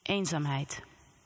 Eenzaamheid.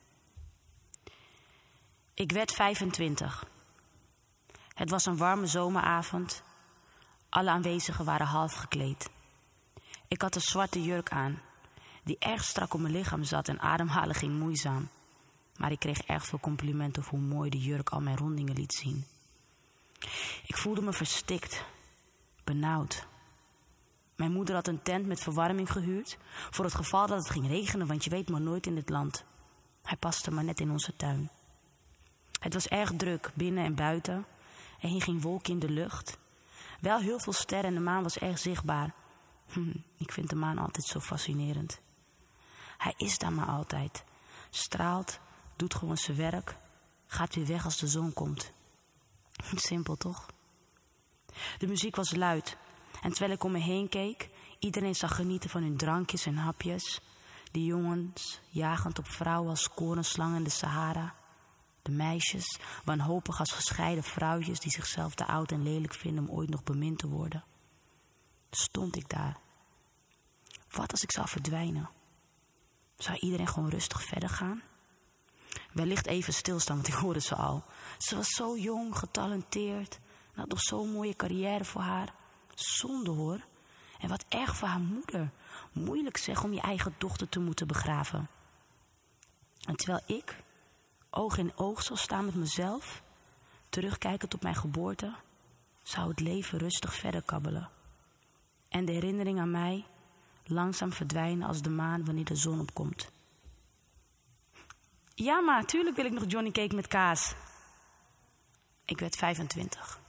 Ik werd 25. Het was een warme zomeravond. Alle aanwezigen waren half gekleed. Ik had een zwarte jurk aan, die erg strak op mijn lichaam zat en ademhalen ging moeizaam. Maar ik kreeg erg veel complimenten over hoe mooi de jurk al mijn rondingen liet zien. Ik voelde me verstikt, benauwd. Mijn moeder had een tent met verwarming gehuurd voor het geval dat het ging regenen, want je weet maar nooit in dit land. Hij paste maar net in onze tuin. Het was erg druk, binnen en buiten. Er hing geen wolk in de lucht. Wel heel veel sterren en de maan was erg zichtbaar. Ik vind de maan altijd zo fascinerend. Hij is daar maar altijd. Straalt, doet gewoon zijn werk, gaat weer weg als de zon komt. Simpel toch? De muziek was luid. En terwijl ik om me heen keek, iedereen zag genieten van hun drankjes en hapjes. De jongens jagend op vrouwen als korenslangen in de Sahara. De meisjes wanhopig als gescheiden vrouwtjes die zichzelf te oud en lelijk vinden om ooit nog bemind te worden. Stond ik daar. Wat als ik zou verdwijnen? Zou iedereen gewoon rustig verder gaan? Wellicht even stilstaan, want ik hoorde ze al. Ze was zo jong, getalenteerd. En had nog zo'n mooie carrière voor haar. Zonde hoor. En wat erg voor haar moeder. Moeilijk zeg om je eigen dochter te moeten begraven. En terwijl ik oog in oog zal staan met mezelf, terugkijkend op mijn geboorte, zou het leven rustig verder kabbelen. En de herinnering aan mij langzaam verdwijnen als de maan wanneer de zon opkomt. Ja, maar tuurlijk wil ik nog Johnny Cake met kaas. Ik werd 25.